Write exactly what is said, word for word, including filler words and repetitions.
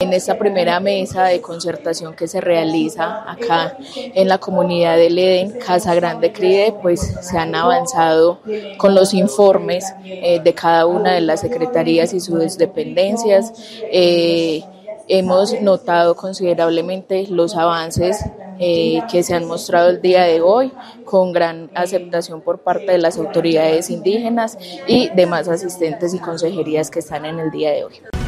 En esta primera mesa de concertación que se realiza acá en la comunidad del Edén, Casa Grande CRIDE, pues se han avanzado con los informes eh, de cada una de las secretarías y sus dependencias. Eh, hemos notado considerablemente los avances eh, que se han mostrado el día de hoy, con gran aceptación por parte de las autoridades indígenas y demás asistentes y consejerías que están en el día de hoy.